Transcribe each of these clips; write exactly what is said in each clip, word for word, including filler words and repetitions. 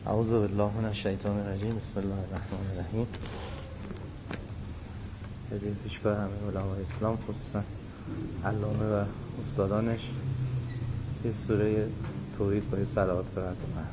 اعوذ بالله من الشیطان الرجیم. بسم الله الرحمن الرحیم. بدین پیشگاه همه علمای اسلام، خصوصا علامه و استادانش، یه سوره توحید با یه صلوات برد کنن.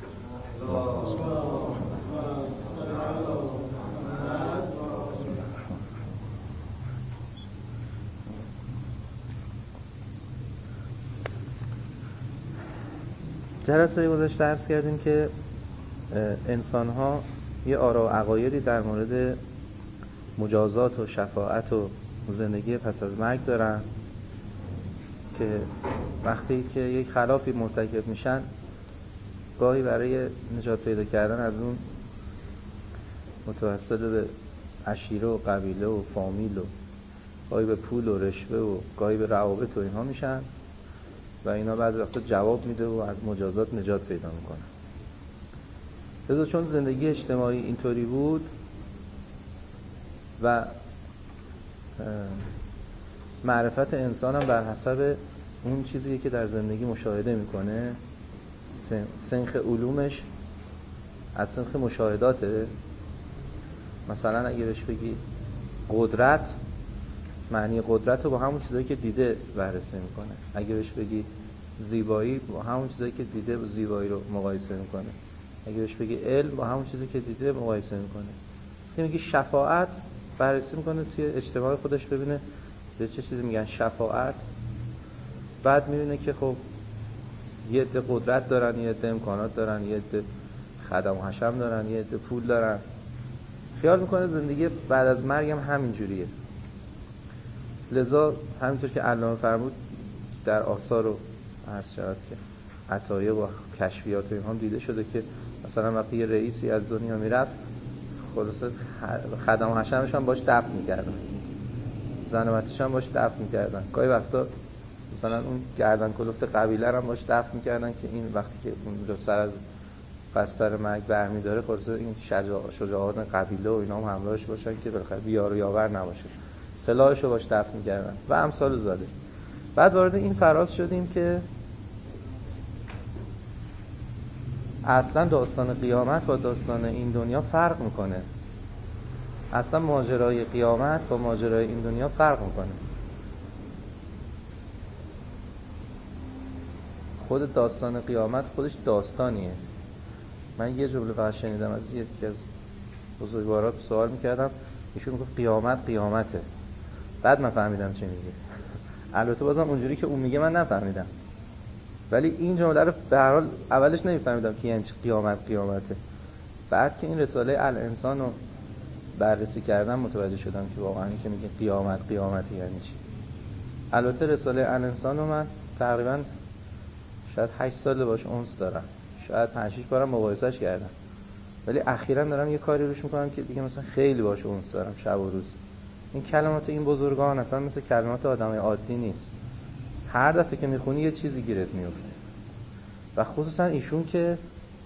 جلسه گذشته درس کردیم که انسان ها یه آرا و عقایدی در مورد مجازات و شفاعت و زندگی پس از مرگ دارن که وقتی که یک خلافی مرتکب میشن، گاهی برای نجات پیدا کردن از اون متوسل به عشیره و قبیله و فامیل و گاهی به پول و رشوه و گاهی به روابط و اینها میشن و اینا بعضی وقتا جواب میده و از مجازات نجات پیدا میکنن. لذا چون زندگی اجتماعی اینطوری بود و معرفت انسان هم بر حسب اون چیزی که در زندگی مشاهده میکنه، سنخ علومش از سنخ مشاهداته. مثلا اگه بهش بگی قدرت، معنی قدرت رو با همون چیزایی که دیده بررسی میکنه. اگه بهش بگی زیبایی، با همون چیزایی که دیده زیبایی رو مقایسه میکنه. اگه بهش بگی علم، با همون چیزی که دیده مقایسه میکنه. وقتی میگی شفاعت، بررسی میکنه توی اجتماع خودش ببینه به چه چیزی میگن شفاعت. بعد میبینه که خب یه عده قدرت دارن، یه عده امکانات دارن، یه عده خدم و حشم دارن، یه عده پول دارن. خیال میکنه زندگی بعد از مرگ هم همین جوریه. لذا همینطور که علامه فرمود در آثار و عرض شد که عطایه و کشفیات و اینها دیده شده که مثلا وقتی یه رئیسی از دنیا میرفت، خلاصه خدم و حشمش هم باش دفن میکردن، زن و بچه‌ش هم باش دفن میکردن. گاهی وقتا مثلا اون گردن کلفت قبیله هم باش دفن میکردن که این وقتی که اونجا سر از بستر مرگ برمیداره، خلاصه این شجاع شجاعان قبیله و اینا هم همراهش باشن که بالاخره بیار و یاور نباشه، سلاحشو باش دفن میکردن و امثال ذالک. بعد وارد این فراز شدیم که اصلا داستان قیامت با داستان این دنیا فرق میکنه. اصلا ماجرای قیامت با ماجرای این دنیا فرق میکنه. خود داستان قیامت خودش داستانیه. من یه جمله فقط شنیدم از یکی از بزرگوارا، سوال میکردم، ایشون میگفت قیامت قیامته. بعد من فهمیدم چی میگه. البته بازم اونجوری که اون میگه من نفهمیدم، ولی این جمله رو به هر حال اولش نمیفهمیدم که یعنی قیامت قیامته. بعد که این رساله الانسان رو بررسی کردم متوجه شدم که واقعا این که میگه قیامت قیامت یعنی چی. البته رساله الانسان رو من تقریبا شاید هشت سال باش اونس دارم، شاید پنج شش بارم مقایسهش کردم، ولی اخیراً دارم یه کاری روش میکنم که دیگه مثلا خیلی باش اونس دارم شب و روز. این کلمات این بزرگان اصلا مثل کلمات آدمای عادی نیست. هر دفعه که میخونی یه چیزی گیرت میفته و خصوصا ایشون که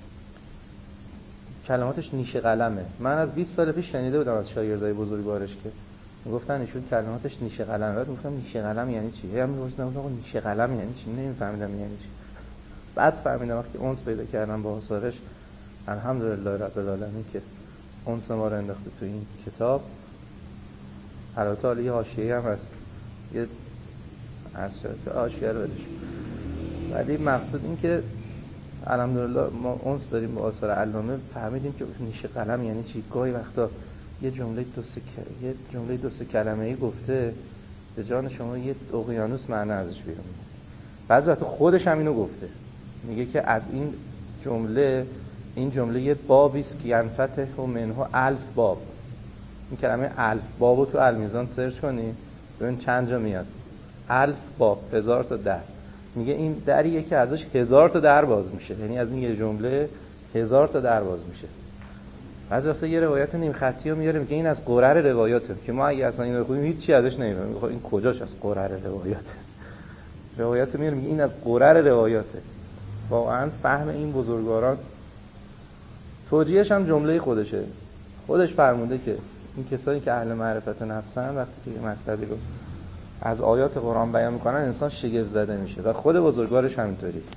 کلماتش نیش قلمه. من از بیست سال پیش شنیده بودم از شاگردای بزرگوارش که میگفتن ایشون کلماتش نیش قلمه. بعد میگفتم نیش قلم یعنی چی؟ هم میگفتم آقا نیش قلم یعنی چی؟ نمیفهمیدم یعنی چی. بعد فهمیدم وقتی اونس پیدا کردم با آثارش، الحمدلله رب العالمین که اونس ما رو انداخته تو این کتاب. البته حالا یه حاشیه‌ای هم هست، یه عرض شد حاشیه رو بدش، ولی مقصود این که الحمدلله ما اونس داریم با آثار علامه، فهمیدیم که نیش قلم یعنی چی. گاهی وقتا یه جمله دو سه یه جمله دو سه کلمه‌ای گفته به جان شما یه اقیانوس معنی ازش بیرون میاد. بعضی وقتا خودش هم اینو گفته، میگه که از این جمله این جمله یه بابی است که ینفتح منه الف باب. این کلمه الف بابو تو المیزان سرچ کنی ببین چند جا میاد. الف باب، هزار تا در. میگه این دریه که ازش هزار تا در باز میشه، یعنی از این یه جمله هزار تا در باز میشه. بعضی وقتا یه روایت نیم خطی رو میاره میگه این از قرر روایاته، که ما اگه اصلا اینو بخونیم هیچ چی ازش نمیفهمیم. میگه این کجاش از قرر روایاته؟ روایت میاره میگه این از قرر روایاته. واقعا فهم این بزرگواران. توجیهش هم جمله خودشه. خودش فرموده که این کسایی که اهل معرفت نفسن وقتی که یه مطلبی رو از آیات قرآن بیان میکنن انسان شگفت زده میشه و خود بزرگوارش همینطوری.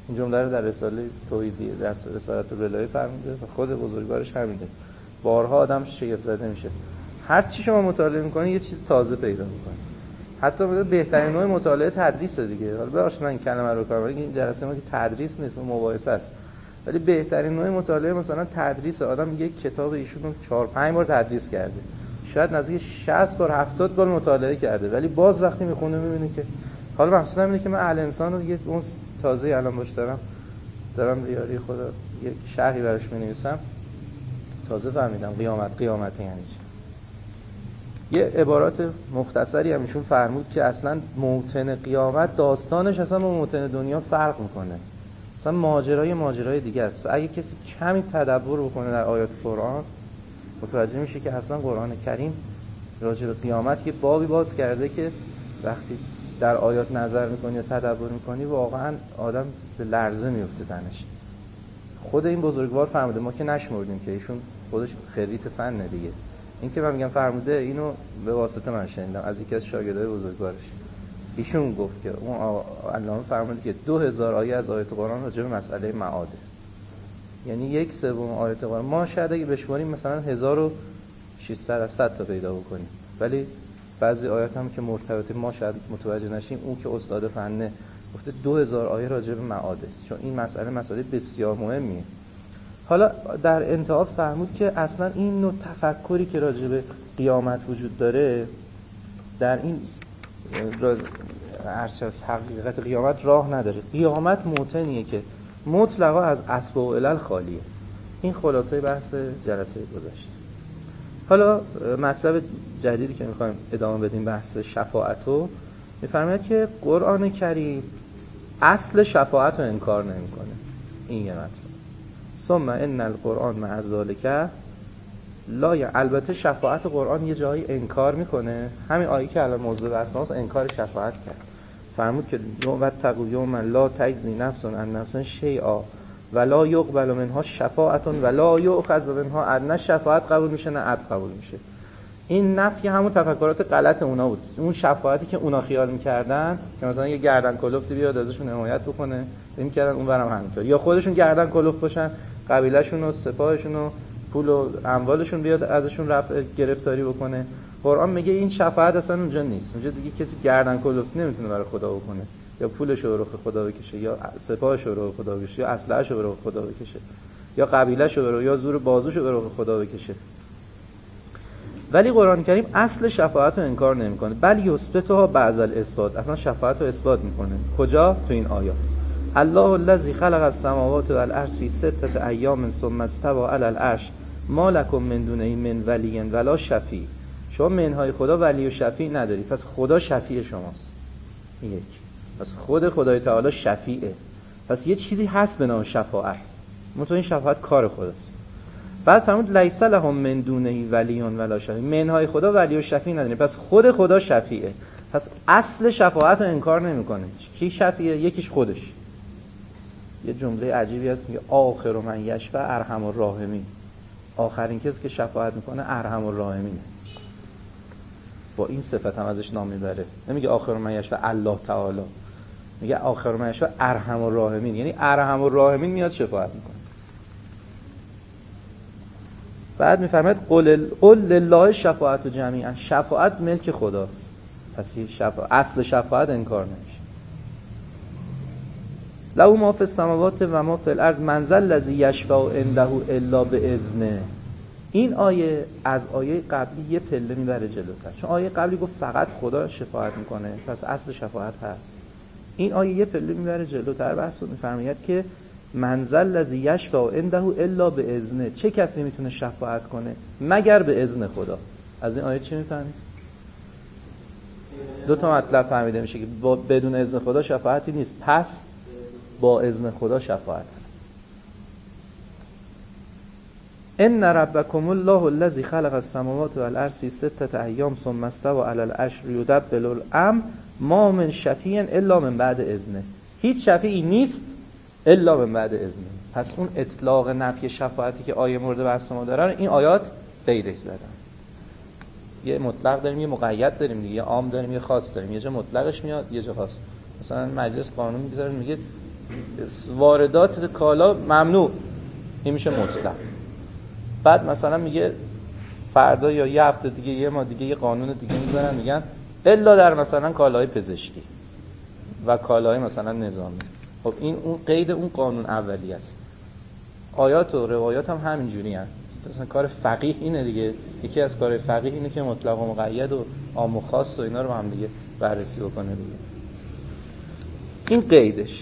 این جمله رو در رساله توحیدی رسالت الالهی فرموده و خود بزرگوارش همینه. بارها آدم شگفت زده میشه. هر چی شما مطالعه میکنی یه چیز تازه پیدا میکنی. حتی بهترین نوع مطالعه تدریس دیگه. حالا ببخشید من این کلمه رو کارم، این جلسه ما که تدریس نیست، مباحثه است. ولی بهترین نوع مطالعه مثلا تدریس. آدم یک کتاب ایشون رو چهار پنج بار تدریس کرده، شاید نزدیک شصت بار هفتاد بار مطالعه کرده، ولی باز وقتی میخونه میبینه که حالا مخصوصا اینه که من اهل انسان رو دیگه اون تازه الان باش دارم دارم ریاری خدا یک شرحی براش می‌نویسم، تازه فهمیدم قیامت قیامت یعنی چی. یه عبارات مختصری هم ایشون فرمود که اصلا موطن قیامت داستانش اصلا با موطن دنیا فرق میکنه، اصلا ماجرای ماجرای دیگه است. و اگه کسی کمی تدبر بکنه در آیات قرآن متوجه میشه که اصلا قرآن کریم راجع به قیامت یه بابی باز کرده که وقتی در آیات نظر میکنی یا تدبر میکنی واقعا آدم به لرزه میفته تنش. خود این بزرگوار فرموده، ما که نشمردیم که ایشون خودش خریت فنه دیگه. این که من میگم فرموده اینو به واسطه من شنیدم از یکی از شاگردای بزرگوارش. ایشون گفت که اون علامه فرموده که دو هزار آیه از آیات قرآن راجع به مسئله معاده، یعنی یک سوم آیات قرآن. ما شاید اگه بشماریم مثلا هزار و ششصد هفتصد تا پیدا بکنیم، ولی بعضی آیات هم که مرتبطه ما شاید متوجه نشیم. اون که استاد فنه گفته دو هزار آیه راجع به معاده، چون این مسئله مسئله بسیار مهمیه. حالا در انتها فرمود که اصلا این نوع تفکری که راجع به قیامت وجود داره در این ارشاد حقیقت قیامت راه نداره. قیامت موطنیه که مطلقا از اسباب و علل خالیه. این خلاصه بحث جلسه گذشته. حالا مطلب جدیدی که میخوایم ادامه بدیم بحث شفاعتو، میفرماید که قرآن کریم اصل شفاعت رو انکار نمیکنه. این یه مطلب. ثم ان القرآن مع ذلک لا ی... البته شفاعت قرآن یه جایی انکار میکنه. همین آیه که الان موضوع بحثماست انکار شفاعت کرد. فرمود که واتقوا یوما لا تجزی نفس عن نفس شیئا ولا یقبل منها شفاعت ولا یؤخذ منها عدل. شفاعت قبول میشه نه عدل قبول میشه. این نفی همون تفکرات غلط اونا بود. اون شفاعتی که اونا خیال میکردن که مثلا یه گردن کلفتی بیاد ازشون حمایت بکنه، فکر کردن اونورم همینطور، یا خودشون گردن کلفت باشن، قبیلهشون و سپاهشون و پول و اموالشون بیاد ازشون رفع گرفتاری بکنه. قرآن میگه این شفاعت اصلا اونجا نیست. اونجا دیگه کسی گردن کلفت نمیتونه برای خدا بکنه، یا پولش رو به خدا بکشه، یا سپاهش رو به خدا بکشه، یا اسلحه‌اش رو به خدا بکشه، یا قبیله‌اش رو یا زور بازوش رو به خدا بکشه. ولی قرآن کریم اصل شفاعت رو انکار نمیکنه، بل یثبتها بعض الاثبات. اصلا شفاعت رو اثبات میکنه. کجا؟ تو این آیات. الله الذی خلق السماوات والارض فی سته ایام ثم استوى علی العرش ما لکم من دونه من ولی ولا شفیع. شما منهای خدا ولی و شفیع نداری، پس خدا شفیع شماست. یک. پس خود خدای تعالی شفیعه. پس یه چیزی هست به نام شفاعت. متو این شفاعت کار خداست. بعد فرمود لیس لهم من دونه ولی ولا شفیع. منهای خدا ولی و شفیع نداری، پس خود خدا شفیعه. پس اصل شفاعت رو انکار نمیکنه. کی شفیعه؟ یکیش خودش. یه جمله عجیبی هست میگه آخر من یشفع ارحم الراحمین. آخرین کسی که شفاعت میکنه ارحم الراحمینه. با این صفت هم ازش نام میبره. نمیگه آخر من یشفع الله تعالی، میگه آخر من یشفع ارحم الراحمین، یعنی ارحم الراحمین میاد شفاعت میکنه. بعد میفرماید قل قل لله شفاعت جمیعا. شفاعت ملک خداست. پس این شفاعت اصل شفاعت انکار نمیشه. له ما فی السماوات و ما فی الارض من ذا الذی یشفع عنده الا باذنه. این آیه از آیه قبلی یه پله میبره جلوتر، چون آیه قبلی گفت فقط خدا شفاعت میکنه، پس اصل شفاعت هست. این آیه یه پله میبره جلوتر، بحث میفرماید که من ذا الذی یشفع عنده الا باذنه. چه کسی میتونه شفاعت کنه مگر به اذن خدا؟ از این آیه چی میفهمید؟ دو تا مطلب فهمیده میشه که بدون اذن خدا شفاعتی نیست، پس با اذن خدا شفاعت هست. ان ربکم الله الذی خلق السماوات والارض فی سته ایام ثم استوى علی العرش یدبر الامر ما من شفیع الا من بعد اذنه. هیچ شفیعی نیست الا من بعد اذنه. پس اون اطلاق نفی شفاعتی که آیه مورد بحث ما داره این آیات غیرش زدن. یه مطلق داریم، یه مقید داریم دیگه، یه عام داریم، یه خاص داریم. یه جا مطلقش میاد، یه جا خاص. مثلا مجلس قانون میگذاره میگه واردات کالا ممنوع، این میشه مطلق. بعد مثلا میگه فردا یا یه هفته دیگه یه ما دیگه یه قانون دیگه میذارن میگن الا در مثلا کالاهای پزشکی و کالاهای مثلا نظامی. خب این اون قید اون قانون اولی است. آیات و روایات هم همینجوری هست. مثلا کار فقیه اینه دیگه، یکی از کار فقیه اینه که مطلق و مقید و عام و خاص و اینا رو هم دیگه بررسی بکنه دیگه. این قیدش.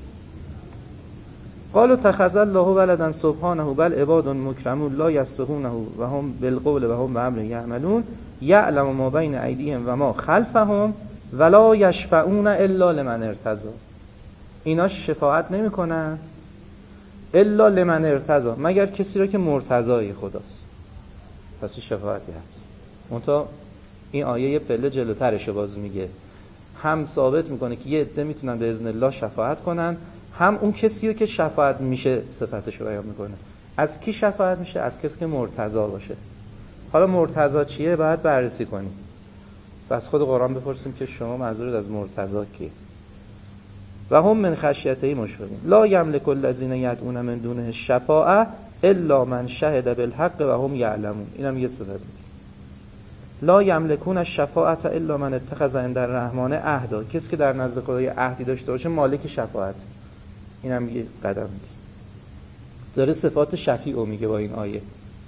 قالوا اتخذ الله ولدا سبحانه بل عباد مکرمون لا یسبحونه و هم بالقول و هم بامر یعملون یعلم ما بین ایدیهم و ما خلفهم ولا یشفعون الا لمن ارتضی. اینا شفاعت نمیکنن الا لمن ارتضی، مگر کسی را که مرتضای خداست. پس این شفاعتی هست. منتها این آیه یه پله جلوترش باز میگه، هم ثابت میکنه که یه عده میتونن به اذن الله شفاعت کنن، هم اون کسی رو که شفاعت میشه صفتش رو بیان میکنه. از کی شفاعت میشه؟ از کسی که مرتضی باشه. حالا مرتضی چیه؟ باید بررسی کنیم. بس خود قرآن بپرسیم که شما منظورت از مرتضی کیه؟ و هم من خشیته مشفقین لا یملک الذین یدعون من دونه الشفاعه الا من شهد بالحق و هم یعلمون. اینم یه صفت دیگه. لا یملکون الشفاعه الا من اتخذ عند الرحمن عهدا، کسی که در نزد خدای عهدی داشته باشه مالک شفاعت. اینم یه قدم دیگه. داره صفات شفیعو میگه با این آیه.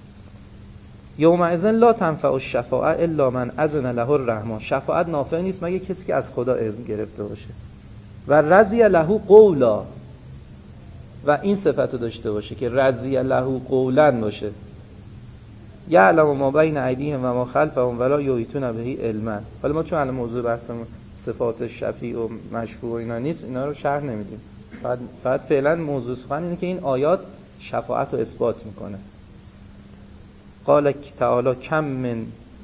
یومئذ لا تنفع الشفاعه الا من اذن له الرحمن. شفاعت نافع نیست مگه کسی که از خدا اذن گرفته باشه و رضی له قولا، و این صفتو داشته باشه که رضی له قولا باشه. یعلم ما بین ایدیهم و ما خلفهم ولا یحیطون به علما. حالا ما چون الان موضوع بحثمون صفات شفیع و مشفوع و اینا نیست، اینا رو شرح نمیدیم. فقط فقط فعلا موضوع سخن اینه که این آیات شفاعت رو اثبات میکنه. قال تعالی کم من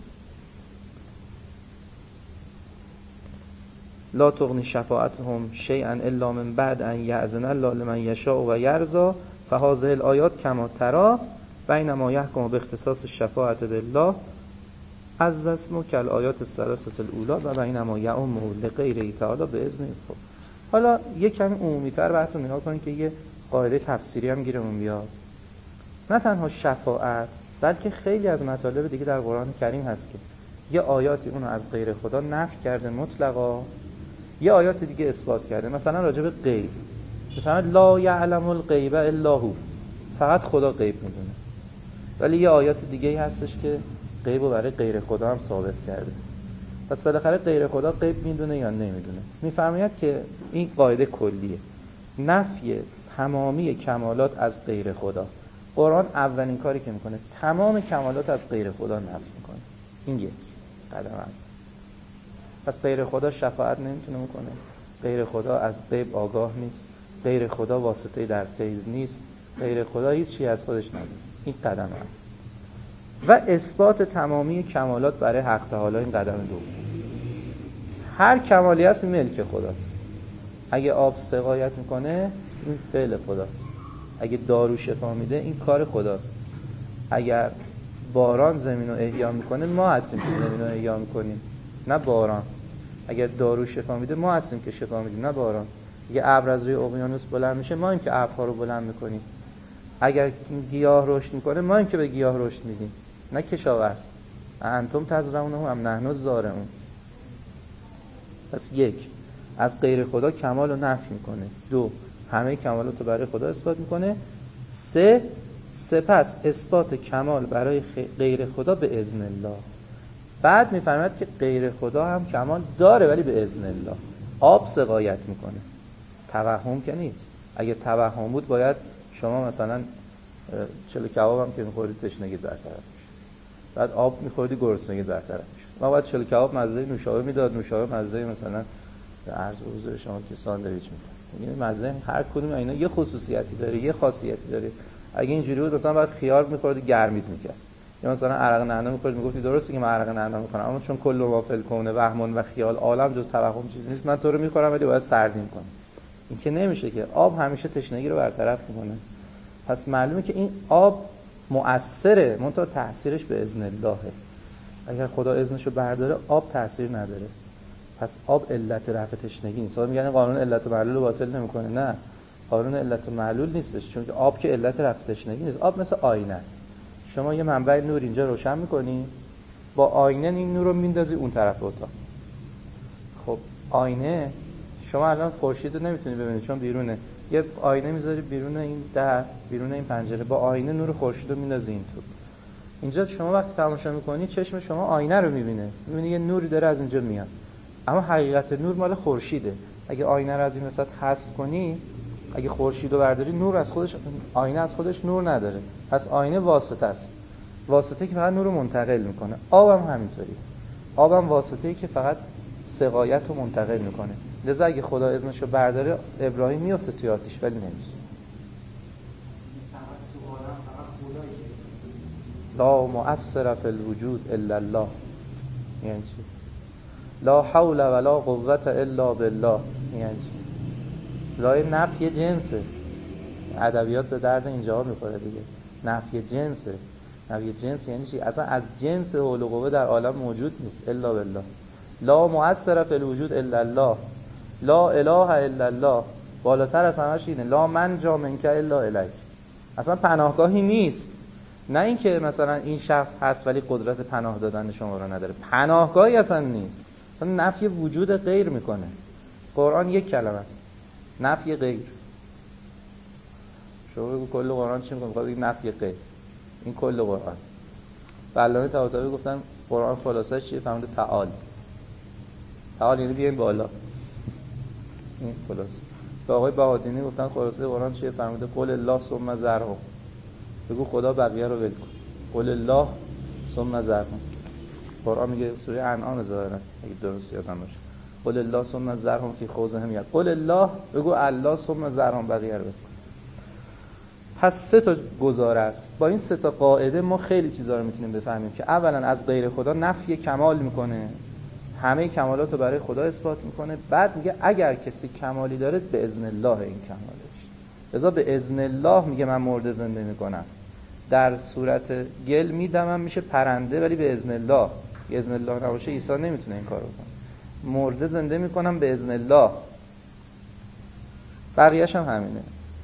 لا تغنی شفاعتهم شیئا الا من بعد ان یأذن الله لمن یشاء و یرضی فهذه الآیات کما ترى بینما یحکم باختصاص الشفاعت بالله عز اسمه کالآیات الثلاثه الاولی و بینما یعم لغیره تعالی باذن. خب حالا یک کمی عمومی‌تر بحث رو نگاه کنید که یه قاعده تفسیری هم گیرمون بیاد. نه تنها شفاعت بلکه خیلی از مطالب دیگه در قرآن کریم هست که یه آیاتی اونو از غیر خدا نفی کرده مطلقا، یه آیات دیگه اثبات کرده. مثلا راجع به غیب بفرمایید لا یعلم الغیب الا هو، فقط خدا غیب میدونه. ولی یه آیات دیگه هستش که غیب رو برای غیر خدا هم ثابت کرده. پس بالاخره غیر خدا غیب میدونه یا نمیدونه؟ میفرماید که این قاعده کلیه، نفی تمامی کمالات از غیر خدا. قرآن اولین کاری که میکنه تمام کمالات از غیر خدا نفی میکنه. این یک قدم هم. پس غیر خدا شفاعت نمیتونه میکنه، غیر خدا از غیب آگاه نیست، غیر خدا واسطه در فیض نیست، غیر خدا هیچ چی از خودش نداره. این قدم هم. و اثبات تمامی کمالات برای حق تعالی، این قدم دوم. هر کمالی هست ملک خداست. اگه آب سقایت میکنه این فعل خداست، اگه دارو شفا میده این کار خداست، اگر باران زمین رو احیا میکنه ما هستیم که زمین رو احیا میکنیم نه باران، اگر دارو شفا میده ما هستیم که شفا میدیم نه باران، اگه ابر از روی اقیانوس بلند میشه ما این که ابرها رو بلند میکنیم، اگر گیاه رشد میکنه ما این که به گیاه رشد میدیم نه کشاورز. انتم تزرعونه ام نحن الزارعون. پس یک، از غیر خدا کمال رو نفی میکنه. دو، همه کمالات رو برای خدا اثبات میکنه. سه، سپس اثبات کمال برای غیر خدا به اذن الله. بعد میفرماید که غیر خدا هم کمال داره ولی به اذن الله. آب سقایت میکنه، توهم که نیست. اگه توهم بود باید شما مثلا چلو کباب هم که میخوردید تشنگیت برطرف میشه، بعد آب میخوردی گرسنگیت برطرف میشه. ما باید چلو کباب مزه نوشابه میداد، نوشابه مزه مثلا عرض حضور شما که ساندویچ میداد. این مزه هر کدوم اینا یه خصوصیتی داره، یه خاصیتی داره. اگه اینجوری بود مثلا باید خیار میخوردی گرمیت میکرد، یا مثلا عرق نعنا میخوردی میگفتی درسته که من عرق نعنا میخورم اما چون کل وافل کونه وهمون و خیال عالم جز توهم چیزی نیست من تو رو میخورم ولی باید سردیم کنم. این که نمیشه که. آب همیشه تشنگی رو برطرف میکنه. پس معلومه که این آب مؤثره، منتها تأثیرش به اذن اللهه. اگر خدا اذنشو برداره آب تأثیر نداره. پس آب علت رفع تشنگی نیست. میگن قانون علت معلول رو باطل نمیکنه. نه، قانون علت و معلول نیستش، چون که آب که علت رفع تشنگی نیست. آب مثل آینه است. شما یه منبع نور اینجا روشن می‌کنی، با آینه این نور رو میندازی اون طرف اتاق. خب آینه شما الان خورشید رو نمیتونی ببینید چون بیرونه، یه آینه میذاری بیرون این در، بیرون این پنجره، با آینه نور خورشید رو میندازی این تو. اینجا شما وقتی تماشا میکنی چشم شما آینه رو میبینه، میبینی یه نوری داره از اینجا میاد، اما حقیقت نور مال خورشیده. اگه آینه رو از این وسط حذف کنی، اگه خورشید رو برداری، نور از خودش، آینه از خودش نور نداره، پس آینه واسطه است، واسطه که فقط نور رو منتقل میکنه. آبم همینطوری، آبم واسطه‌ای که فقط سقایت رو منتقل میکنه. لذا اگه خدا اذنش رو برداره، ابراهیم میفته توی آتیش ولی نمیشه. لا مؤثر فی الوجود الا الله، یعنی چی؟ لا حول ولا قوة الا بالله، یعنی چی؟ لای نفی جنسه. ادبیات به درد اینجا میخوره دیگه. نفی جنسه. نفی جنس یعنی چی؟ اصلا از جنس حول و قوه در عالم موجود نیست الا بالله. لا مؤثر فی الوجود الا الله، لا اله الا الله. بالاتر از همش اینه، لا منجا منک الا الیک. اصلا پناهگاهی نیست. نه اینکه مثلا این شخص هست ولی قدرت پناه دادن شما رو نداره، پناهگاهی اصلا نیست. اصلا نفی وجود غیر میکنه. قرآن یک کلمه است، نفی غیر. شما بگو کل قرآن چی میگه؟ میگه نفی غیر. این کل قرآن. علامه طباطبایی گفتن قرآن خلاصش چیه؟ فهمید تعال. تعال یعنی بیاین بالا. این خلاصه. به آقای بهادینی گفتن خلاصه قرآن چیه؟ فهمید قول الله ثم ذرهم. بگو خدا بقیه رو ول کن. قول الله ثم ذرهم. قرآن میگه سوره انعام ظاهرا اگه درست یادم باشه. قول الله ثم ذرهم فی خوضهم یلعبون. قول الله، بگو الله ثم ذرهم بقیه رو ول کن. پس سه تا گزاره است. با این سه تا قاعده ما خیلی چیزا رو میتونیم بفهمیم که اولا از غیر خدا نفی کمال میکنه، همه کمالات رو برای خدا اثبات میکنه. بعد میگه اگر کسی کمالی داره به اذن الله این کمالش. لذا به اذن الله میگه من مرده زنده میکنم. در صورت گل میدمم میشه پرنده، ولی به اذن الله. به اذن الله نباشه عیسی نمیتونه این کارو کنه. مرده زنده میکنم به اذن الله. بقیه‌ش هم همینه.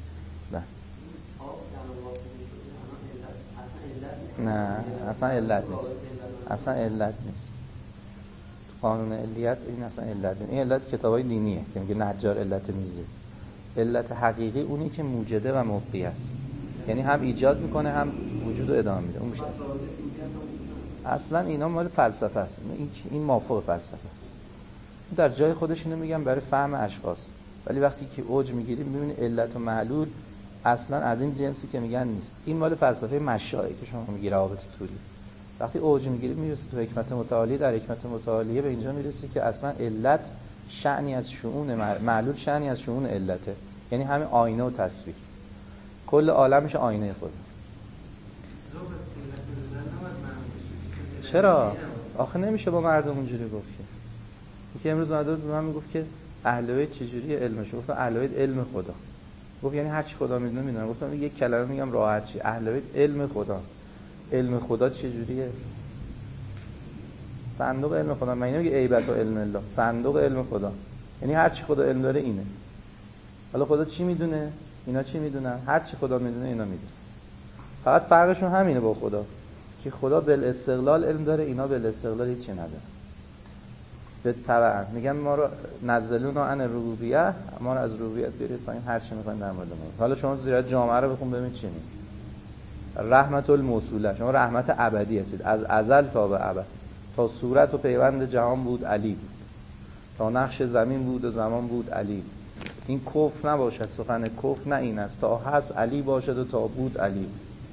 نه اصلا علت نیست، اصلا علت نیست. قانون علیت این اصلا علت نیست. این علت کتابای دینیه که میگه نجار علت میزه. علت حقیقی اونی که موجده و مبقی است، یعنی هم ایجاد میکنه هم وجود رو ادامه میده. اون میشه اصلا اینا مال فلسفه است. این این مافوق فلسفه است. در جای خودش اینو میگم برای فهم اشخاص، ولی وقتی که اوج میگیریم میبینی علت و معلول اصلا از این جنسی که میگن نیست. این مال فلسفه مشایخ که شما میگی روابط طولی. وقتی اوج میگیری میرسی تو حکمت متعالی، در حکمت متعالیه به اینجا میرسی که اصلا علت شأنی از شؤون معلول، شأنی از شؤون علته. یعنی همین آینه و تصویر، کل عالمش آینه خود. چرا؟ آخه نمیشه با مردم اونجوری گفت که. یکی امروز اومد به من میگفت که اهل بیت چجوری علمش؟ گفتم اهل بیت علم خدا. گفت یعنی هر چی خدا میدونه میدونه. گفتم یک کلمه میگم راحت چی؟ اهل بیت علم خدا. علم خدا چجوریه؟ صندوق علم خدا. من نمیگم عیبت و علم الله، صندوق علم خدا. یعنی هر چی خدا علم داره اینه. حالا خدا چی میدونه؟ اینا چی میدونن؟ هر چی خدا میدونه اینا میدونه. فقط فرقشون همینه با خدا که خدا بالاستقلال علم داره، اینا بالاستقلال هیچی نداره. به تبع میگن ما رو نزلونا عن ربوبیه، ما رو از ربوبیت برید پایین، هر چی میخواین در مورد ما. حالا شما زیرا جامعه رو بخون ببین چی میگه. رحمت الموصوله، شما رحمت ابدی هستید، از ازل تا به ابد. تا صورت و پیوند جهان بود علی بود، تا نقش زمین بود و زمان بود علی. این کفر نباشد، سخن کفر نه این است، تا هست علی باشد و تا بود علی.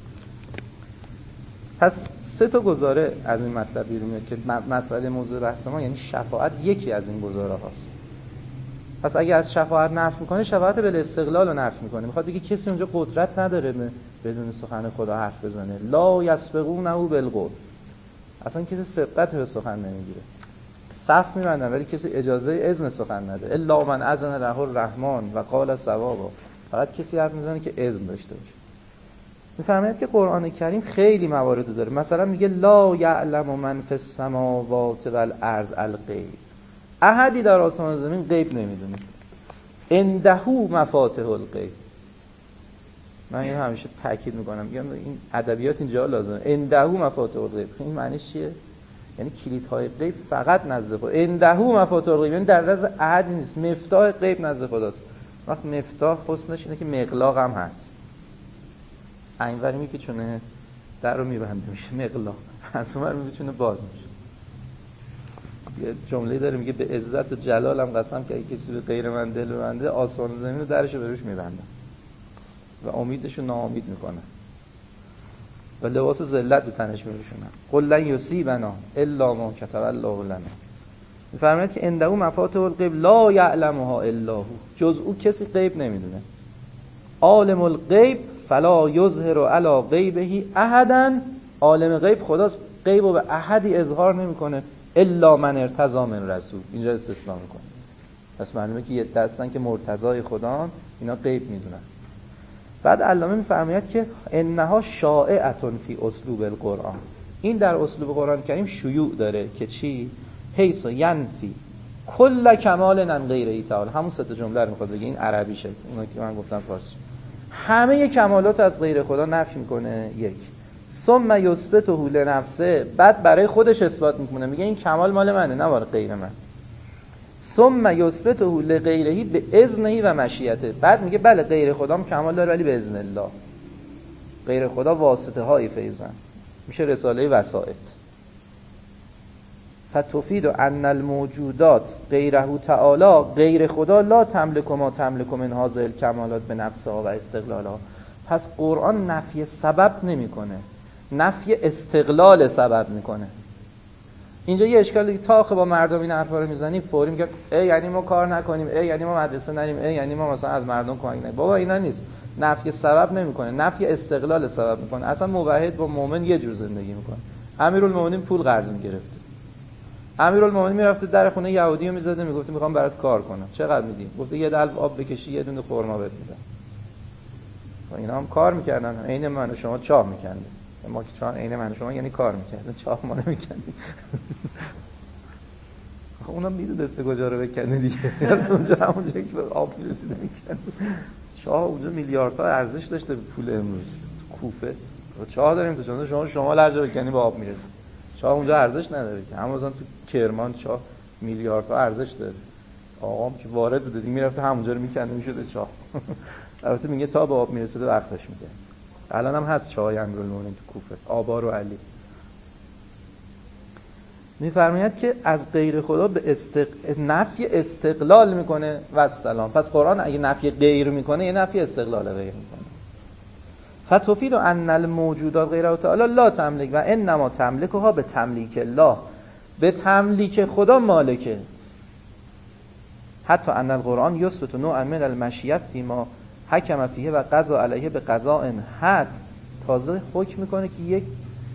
پس سه تا گزاره از این مطلب بیرون میاد که مسئله موضوع بحث ما یعنی شفاعت یکی از این گزاره هاست. پس اگه از شفاعت نفی میکنه، شفاعت به الاستقلال رو نفی میکنه. میخواد بگه کسی اونجا قدرت نداره بدون سخن خدا حرف بزنه. لا یسبقونه بالقول، اصلا کسی سبقت به سخن نمیگیره. صف میبندن ولی کسی اجازه اذن سخن نداره. الا من اذن له الرحمن و قال صوابا، فقط کسی حرف میزنه که اذن داشته باشه. میفرماید که قرآن کریم خیلی موارد داره. مثلا میگه لا یعلم من فی السماوات والارض الغیب، احدی در آسمان و زمین غیب نمیدونه. عنده مفاتح الغیب. من این همیشه تاکید میکنم، میگم این ادبیات اینجا لازمه. عنده مفاتح الغیب این معنیش چیه؟ یعنی کلیدهای غیب فقط نزد خدا. عنده مفاتح الغیب یعنی در دست احد نیست، مفتاح غیب نزد خداست. وقت مفتاح حسنش اینه که مغلاق هم هست، اینوری میپیچونه در رو میبنده میشه مغلاق، از اونور میپیچونه باز میشه. یه جمله داره میگه به عزت و جلالم قسم که اگه کسی به غیر من دل ببنده آسمان و زمین رو درشو بروش میبنده و امیدشو ناامید میکنه و لباس ذلت به تنش میپوشونه. قل لن یصیبنا الا ما کتب الله لنا. میفرماید که عنده مفاتح الغیب لا یعلمها الا هو، جز او کسی غیب نمیدونه. عالم الغیب فلا یظهر علی غیبه احدا، عالم غیب خداست، غیب رو به احدی اظهار نمیکنه الا من ارتضی من رسول. اینجا استثناء میکنه. پس معلومه که یه دستن که مرتضای خدا، اینا غیب میدونن. بعد علامه میفرماید که انها شائعه فی اسلوب القرآن، این در اسلوب قرآن کریم شیوع داره که چی؟ حیث ینفی کل کمال عن غیره تعالی. همون سه تا جمله رو میخواد بگه، این عربی شه، اونا که من گفتم فارسی. همه کمالات از غیر خدا نفی میکنه. یک ثم یثبته لنفسه، بعد برای خودش اثبات میکنه، میگه این کمال مال منه نه مال غیر من. ثم یثبته لغیره به اذنه و مشیته، بعد میگه بله غیر خدا هم کمال داره ولی به اذن الله. غیر خدا واسطه های فیضن، میشه رساله وسائط. فتفید ان الموجودات غیره تعالی، غیر خدا لا تملک ما تملک من هذه الکمالات به نفسها و استقلالها. پس قرآن نفی سبب نمیکنه، نفی استقلال سبب میکنه. اینجا یه اشکال دیگه، تا آخه با مردم این حرفا رو میزنی فوری میگه ای یعنی ما کار نکنیم، ای یعنی ما مدرسه نریم، ای یعنی ما مثلا از مردم کمک نکنیم. بابا اینا نیست، نفی سبب نمیکنه، نفی استقلال سبب میکنه. اصلا موحد با مؤمن یه جور زندگی میکنه. امیرالمومنین پول قرض میگرفته، امیرالمومنین میرفته در خونه یهودیو میزده میگفت میخوام برات کار کنم، چقدر میدی؟ گفته یه دلو آب بکشی یه دونه خرما بهت میدم. و اینا هم کار میکردن، عین من و شما چاه میکردن. ما که چاه عین من و شما یعنی کار میکردن، چاه ما نمیکردیم. خب اونم میدونسته کجا رو بکنه دیگه، اونجا همونجا که آب میرسیده میکنه. چاه اونجا میلیاردها ارزش داشته به پول امروز. کوفه چاه داریم تو چاه، شما شما هر جا بکنی به آب میرسه. چاه اونجا ارزش نداره که، اما مثلا تو کرمان چاه میلیاردها ارزش داره. آقام که وارد بوده دیگه میرفته همونجا رو میکنه میشده چاه. البته میگه تا به آب میرسه وقتش میگه. الان هم هست چاه امیرالمومنین تو کوفه، آبار و علی. میفرماید که از غیر خدا به استق... نفی استقلال میکنه و السلام. پس قرآن اگه نفی غیر میکنه یه نفی استقلال غیر میکنه. فتفید ان الموجودات غیر تعالی لا تملک و انما تملکها به تملیک الله، به تملیک خدا مالکه. حتی ان القرآن یثبت نوعا من المشیت فیما حکم فیه و قضا علیه به قضاء حد، تازه حکم میکنه که یک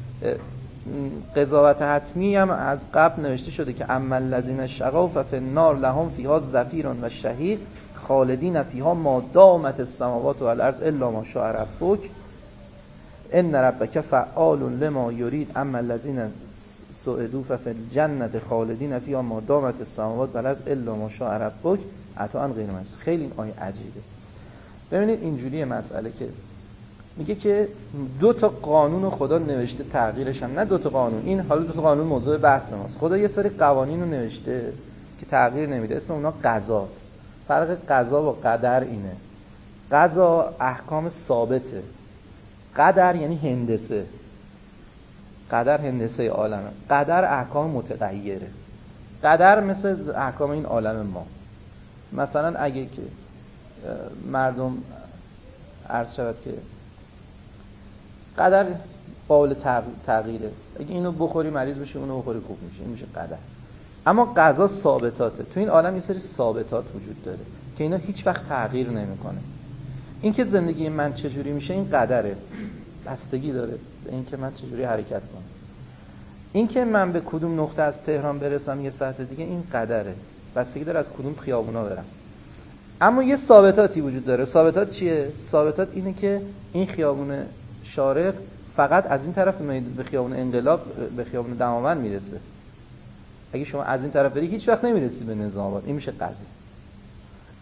قضاوت حتمی هم از قبل نوشته شده که اما الذین شقوا ففی النار لهم فیها زفیر و شهیق خالدین فیها ما دامت السماوات و الارض الا ما شاء ربک ان ربک فعال لما یرید اما الذین سعدوا ففی الجنة خالدین فیها ما دامت السماوات و الارض الا ما شاء ربک عطاء غیر مجزوز. خیلی این آیه عجیبه. ببینید اینجوریه مسئله که میگه که دو تا قانون خدا نوشته، تغییرش هم نه دو تا قانون، این حالا دو تا قانون موضوع بحث ماست. خدا یه سری قوانین رو نوشته که تغییر نمیده، اسم اونا قضاست. فرق قضا با قدر اینه، قضا احکام ثابته، قدر یعنی هندسه. قدر هندسه عالمه، قدر احکام متغیره. قدر مثل احکام این عالم ما. مثلا اگه که مردم عرض شود که قدر قابل تغییره، اگه اینو بخوری مریض بشی، اونو بخوری خوب میشه، این میشه قدر. اما قضا ثابتاته. تو این عالم یه سری ثابتات وجود داره که اینا هیچ وقت تغییر نمیکنه. این که زندگی من چجوری میشه این قدره، بستگی داره به این که من چجوری حرکت کنم. این که من به کدوم نقطه از تهران برسم یه ساعت دیگه این قدره، بستگی داره از کدوم خیابونا برم. اما یه ثابتاتی وجود داره. ثابتات چیه؟ ثابتات اینه که این خیابون شارق فقط از این طرف به خیابون انقلاب به خیابون دماوند میرسه. اگه شما از این طرف بری هیچ وقت نمیرسی به نظام آباد. این میشه قضیه.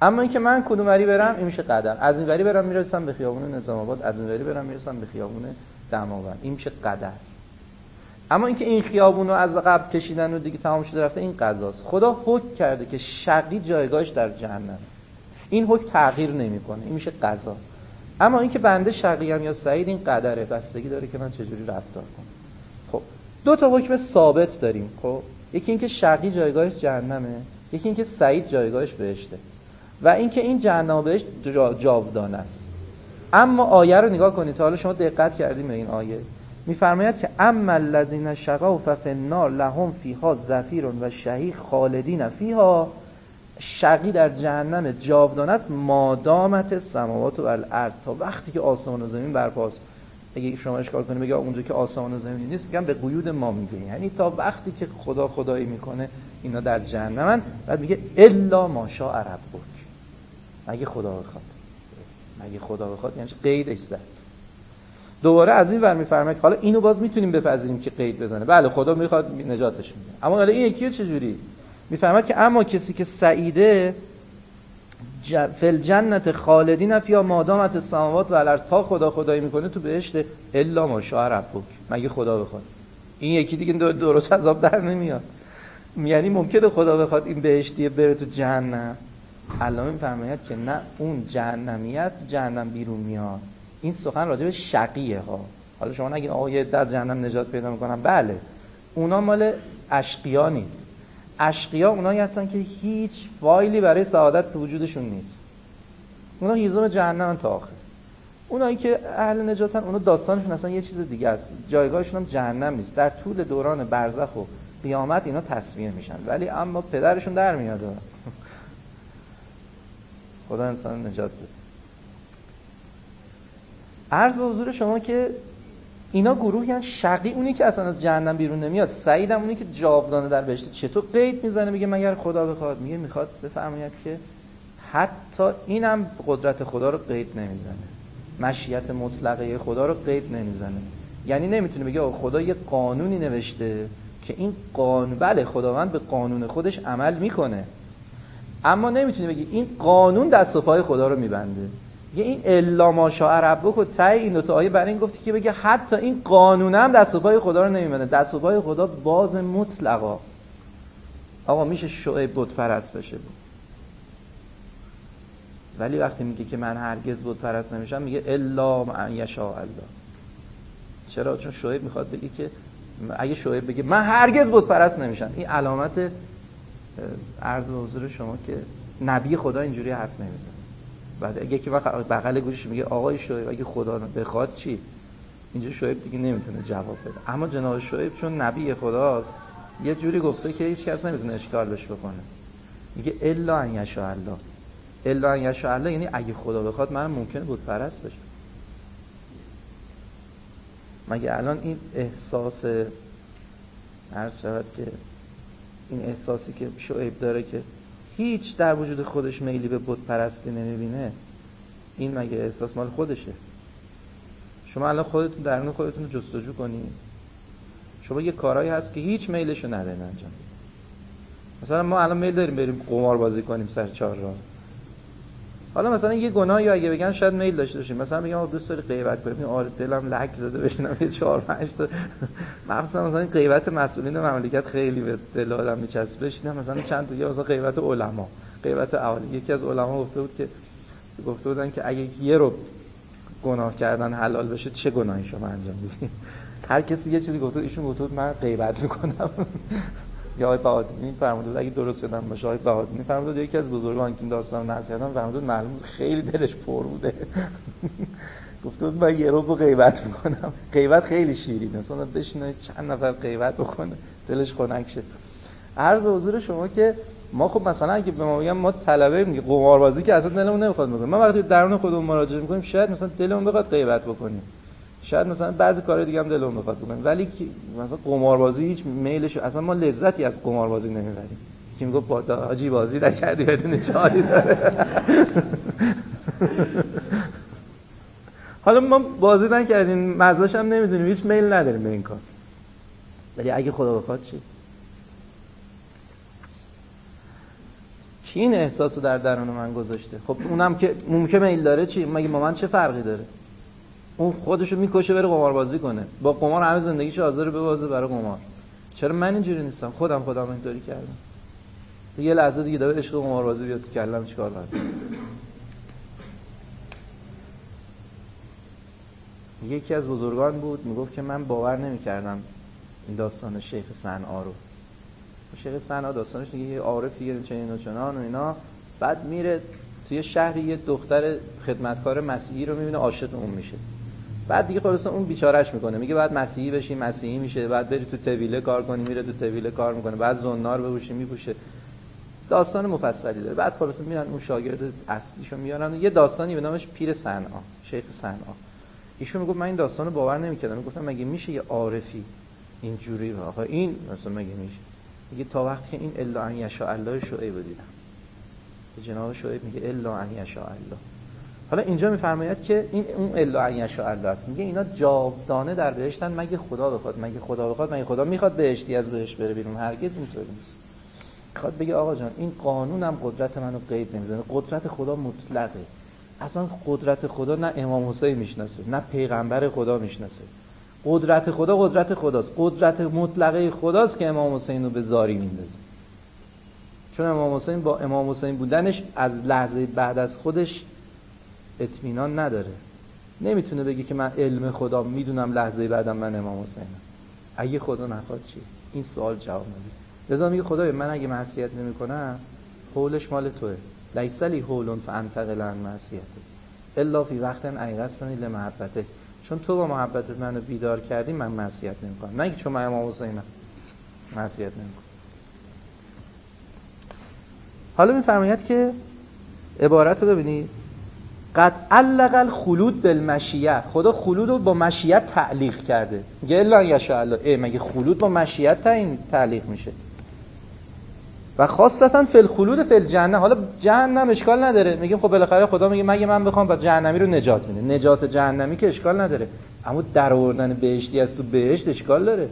اما اینکه من کدوم وری برم این میشه قدر. از این وری برم میرسم به خیابون نظام آباد، از این وری برم میرسم به خیابون دماوند، این میشه قدر. اما اینکه این خیابون رو از قبل کشیدن و دیگه تمام شده رفته، این قضاست. خدا حکم کرده که شقی جایگاهش در جهنم، این حکم تغییر نمیکنه، این میشه قضا. اما اینکه بنده شقیم یا سعید، این قدره، بستگی داره که من چجوری رفتار کنم. خب دو تا حکم ثابت داریم. خب یکی اینکه شقی جایگاهش جهنمه، یکی اینکه سعید جایگاهش بهشته، و اینکه این جهنم و بهشت جا جاودانه است. اما آیه رو نگاه کنید، حالا شما دقت کردیم به این آیه، میفرماید که اما الذین شقوا ففی النار لهم فیها زفیر و شهیق خالدین فیها، شقی در جهنم جاودانه است مادامت السماوات و الارض، تا وقتی که آسمان و زمین برپاست. اگه شما اشکال کنید بگید اونجا که آسمان و زمین نیست، میگم به قیود ما میگه، یعنی تا وقتی که خدا خدایی میکنه اینا در جهنمن. بعد میگه الا ماشاء ربک، مگه خدا بخواد، مگه خدا بخواد یعنی قیدش زد. دوباره از این ور میفرماید حالا اینو باز میتونیم بپذیریم که قید بزنه، بله خدا میخواد نجاتش میده، اما حالا این یکی چه جوری میفرماید که اما کسی که سعیده ج... فل جنت خالدین فیها مادامت السماوات و الارض، تا خدا خدایی میکنه تو بهشت الا ماشاء ربک، مگه خدا بخواد. این یکی دیگه درست عذاب در نمیاد، یعنی ممکنه خدا بخواد این بهشتیه بره تو جهنم. علامه میفرماید که نه، اون جهنمی است تو جهنم بیرون میاد. این سخن راجع به شقیه ها. حالا شما نگین آقا یه در جهنم نجات پیدا میکنن، بله اونا مال اشقیا نیست. اشقیا اونایی هستن که هیچ فایلی برای سعادت تو وجودشون نیست، اونا هیزم جهنم تا آخر. اونایی که اهل نجاتن، اونا داستانشون اصلا یه چیز دیگه است، جایگاهشون هم جهنم نیست. در طول دوران برزخ و قیامت اینا تصفیه میشن، ولی اما پدرشون در میاد. خدا انسان نجات بده. عرض به حضور شما که اینا گروهی هستن، شقی اونی که اصلا از جهنم بیرون نمیاد، سعید هم اونی که جاودانه در بهشت. چطور قید میزنه؟ میگه مگر خدا بخواد، میگه میخواد بفرماید که حتی اینم قدرت خدا رو قید نمیزنه، مشیت مطلقه خدا رو قید نمیزنه. یعنی نمیتونه بگه خدا یه قانونی نوشته که این قانون، بله خداوند به قانون خودش عمل میکنه، اما نمیتونه بگی این قانون دست و پای خدا رو میبنده. یه این الا ماشاء ربک و ته این دو تا آیه برای این گفتی که بگه حتی این قانون هم دست و پای خدا رو نمیبنده. دست و پای خدا باز مطلقا. آقا میشه شعیب بت پرست بشه بود، ولی وقتی میگه که من هرگز بت پرست نمیشم، میگه الا ان یشاء الله. چرا؟ چون شعیب میخواد بگه که اگه شعیب بگه من هرگز بت پرست نمیشم، این علامت عرض به حضور شما که نبی خدا اینجوری حرف نمیزنه. بعد اگه که بغل گوشش میگه آقای شعیب اگه خدا بخواد چی، اینجا شعیب دیگه نمیتونه جواب بده. اما جناب شعیب چون نبی خداست یه جوری گفته که هیچ کس نمیتونه اشکالش بکنه، میگه الا ان یشاء الله. الا ان یشاء الله یعنی اگه خدا بخواد من ممکنه بت پرست بشم. مگه الان این احساس عرض شود که این احساسی که شعیب داره که هیچ در وجود خودش میلی به بت پرستی نمیبینه، این مگه احساس مال خودشه؟ شما الان خودتون درون خودتون رو جستجو کنید. شما یه کارهایی هست که هیچ میلشو ندارین انجام بدید. مثلا ما الان میل داریم بریم قمار بازی کنیم سر چهار راه. حالا مثلا یه گناهی اگه بگن شاید میل داشته باشیم، مثلا میگم دوست داری غیبت کنیم، آره دلم لک زده بشینم یه چهار پنج تا مثلا مثلا غیبت مسئولین مملکت خیلی به دل آدم میچسبه، بشینم مثلا چند تا مثلا غیبت علما، غیبت اهالی. یکی از علما گفته بود که گفته بودن که اگه یه رو گناه کردن حلال بشه چه گناهی شما انجام میدید؟ هر کسی یه چیزی گفته، ایشون گفته بود من غیبت میکنم. یا آقای بهادری فرموده بود اگه درست یادم باشه، آقای بهادری فرموده بود یکی از بزرگان که این داستان نقل کردن فرموده بود معلوم خیلی دلش پر بوده. گفته بود من یه رو غیبت میکنم. غیبت خیلی شیرینه، مثلا بشینه چند نفر غیبت بکنه دلش خنک شه. عرض به حضور شما که ما خب مثلا اگه به ما بگم ما طلبه میگه قماربازی که اصلا دلمون نمیخواد بکنیم، ما وقتی درون خودمون مراجعه میکنیم شاید مثلا دلمون بخواد غیبت بکنیم، شاید مثلا بعضی کارهای دیگه هم دلمون بخواد بکنیم، ولی مثلا قماربازی هیچ میلش اصلا ما لذتی از قماربازی نمیبریم. کی میگه با حاجی بازی نکردی بدون چالی داره. حالا ما بازی نکردیم مزه‌اش هم نمیدونیم، هیچ میل نداریم به این کار، ولی اگه خدا بخواد چی؟ کی این احساس رو در درون من گذاشته؟ خب اونم که ممکنه میل داره چی؟ مگه با من چه فرقی داره؟ اون خودشو میکشه بره قمار بازی کنه، با قمار همه زندگیشو حاضر ببازه برای قمار. چرا من اینجوری نیستم؟ خودم خودم اینطوری کردم. یه لحظه دیگه داره عشق قمار بازی بیاد تو کلم، چیکار کنم؟ یکی از بزرگان بود میگفت که من باور نمی‌کردم این داستان شیخ صنعا رو. شیخ صنعا داستانش دیگه یه عارفیه چنین و چنان و اینا، بعد میره توی شهری یه دختر خدمتکار مسیحی رو میبینه، عاشق اون میشه. بعد دیگه خلاص اون بیچارهش میکنه، میگه بعد مسیحی بشی، مسیحی میشه، بعد بری تو طویله کار کنی، میره تو طویله کار میکنه، بعد زنار بپوشی میپوشه. داستان مفصلی داره. بعد خلاص میرن اون شاگرد اصلیشو میارن، یه داستانی به نامش پیر صنعا، شیخ صنعا. ایشون میگه من این داستانو باور نمیکردم، میگفتم مگه میشه یه عارفی اینجوری؟ آخه این مثلا مگه میشه؟ میگه تا وقتی این الا ان یشاء الله شعیب دیدم. جناب شعیب میگه الا ان یشاء الله. حالا اینجا میفرماید که این اون الا ان یشاء الله است. میگه اینا جاودانه در بهشتن مگه خدا بخواد. مگه خدا بخواد؟ مگه خدا میخواد بهشتی از بهشت بره بیرون؟ هرگز اینطوری نیست. میخواد بگه آقا جان این قانونم قدرت منو قید نمیزنه. قدرت خدا مطلقه. اصلا قدرت خدا نه امام حسین میشناسه، نه پیغمبر خدا میشناسه. قدرت خدا قدرت خداست. قدرت مطلقه خداست که امام حسین رو به زاری میندازه. چون امام حسین با امام حسین بودنش از لحظه بعد از خودش اطمینان نداره. نمیتونه بگه که من علم خدا میدونم لحظه بعدم من امام حسینم. اگه خدا نخواد چی؟ این سوال جواب نمیده. لذا میگه خدایا من اگه معصیت نمیکنم حولش مال توئه. لیس لی حول فانتقل عن معصیتک الا فی وقت ایقظتنی لمحبتک. چون تو با محبتت منو بیدار کردی من معصیت نمیکنم. نه چون من امام حسینم معصیت نمیکنم. حالا میفرماید که عبارت رو ببینید، قد علق الخلود بالمشیه. خدا خلود رو با مشیت تعلیق کرده. میگه الا یشاء الله. ای مگه خلود با مشیت تعیین تعلیق میشه؟ و خاصتا فی الخلود فی الجنه. حالا جهنم اشکال نداره، میگیم خب بالاخره خدا میگه مگه من بخوام با جهنمی رو نجات میده. نجات جهنمی که اشکال نداره، اما در آوردن بهشتی از تو بهشت اشکال داره.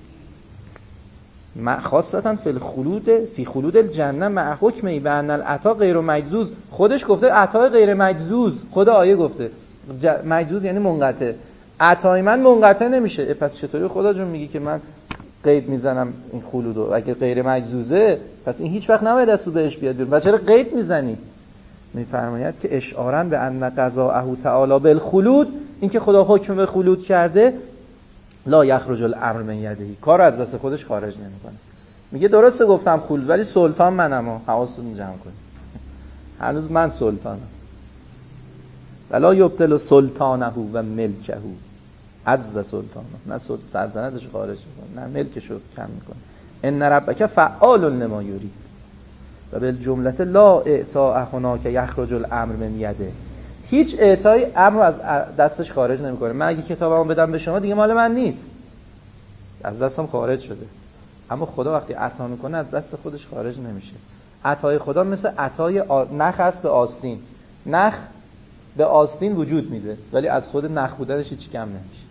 ما خاصتا فی الخلود فی خلود الجنه مع حکمی و ان العطا غیر مجزوز. خودش گفته عطا غیر مجزوز. خدا آیه گفته ج... مجزوز یعنی منقطع. عطای من منقطع نمیشه. پس چطوری خدا جون میگی که من قید میزنم این خلودو؟ اگه غیر مجزوزه پس این هیچ وقت نباید از تو بهش بیاد بیرون. و چرا قید میزنی؟ میفرماید که اشعارا به ان قضاءه تعالی بالخلود، این که خدا حکم به خلود کرده، لا یخرج الامر من یده، کار از دست خودش خارج نمیکنه. میگه درسته گفتم خلود ولی سلطان منم. ها حواستون جمع کنید، هنوز من سلطانم. ولا یبطل سلطانه و ملکه، عز سلطانه. نه سلطنتش خارج میکنه، نه ملکشو کم میکنه. ان ربک فعال لما یرید و بالجمله لا اعطاء هناک یخرج الامر من یده. هیچ اعطای امر رو از دستش خارج نمیکنه. من اگه کتابمو بدم به شما دیگه مال من نیست، از دستم خارج شده. اما خدا وقتی عطا میکنه از دست خودش خارج نمیشه. عطای خدا مثل عطای آ... نخ است به آستین. نخ به آستین وجود میده ولی از خود نخ بودنش هیچ کم نمیشه.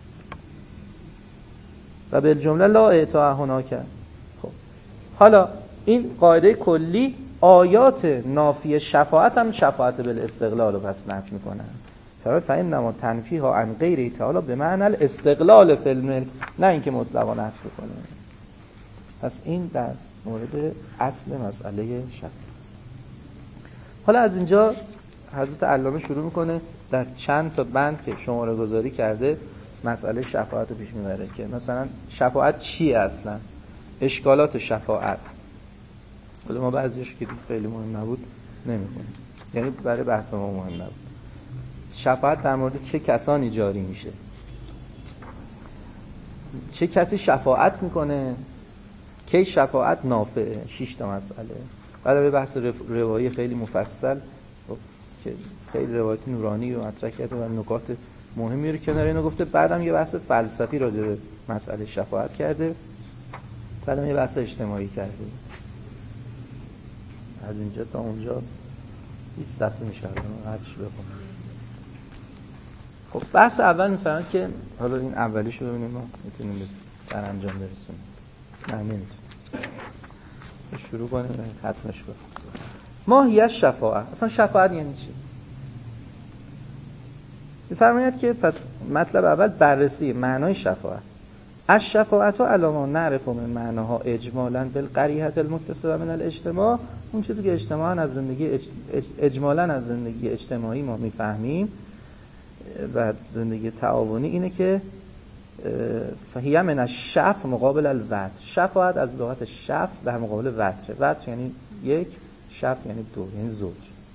و بالجمله لا اعطاء هناک. خب حالا این قاعده کلی، آیات نافی شفاعت هم شفاعت بالاستقلال رو پس نفی میکنن. فرات فإنما تنفیها عن غیره تعالی به معنی الاستقلال فی الملک، نه اینکه مطلقا نفی کنه. پس این در مورد اصل مسئله شفاعت. حالا از اینجا حضرت علامه شروع میکنه در چند تا بند که شماره گذاری کرده مسئله شفاعت رو پیش میبره که مثلا شفاعت چیه اصلا، اشکالات شفاعت. حالا ما بعضیش که خیلی مهم نبود نمیخونیم، یعنی برای بحث ما مهم نبود. شفاعت در مورد چه کسانی جاری میشه، چه کسی شفاعت میکنه، کی شفاعت نافعه، شش تا مسئله. بعد به بحث روایی خیلی مفصل که خیلی روایت نورانی رو مطرح کرده و نکات مهمی رو کنار اینو گفته. بعدم یه بحث فلسفی راجع به مسئله شفاعت کرده، بعدم یه بحث اجتماعی کرده. از اینجا تا اونجا بیست صفحه میشه هر چی بخونم. خب بحث اول میفهمید که حالا این اولیشو ببینیم ما میتونیم به سرانجام برسونیم. نه نمیتونیم. شروع کنیم ختمش کنیم. ما هی الشفاعه، اصلا شفاعت یعنی چی؟ می‌فرماید که پس مطلب اول بررسی معنای شفاعت. الشفاعت علی ما نعرف من معناها اجمالا بالقریحه المکتسبه من الاجتماع، اون چیزی که اجتماعا از زندگی اج... اجمالا از زندگی اجتماعی ما میفهمیم و زندگی تعاونی اینه که فهیه من الشف مقابل الوتر. شفاعت از لغت شف در مقابل وتر. وتر یعنی یک، شف یعنی دو، یعنی زوج.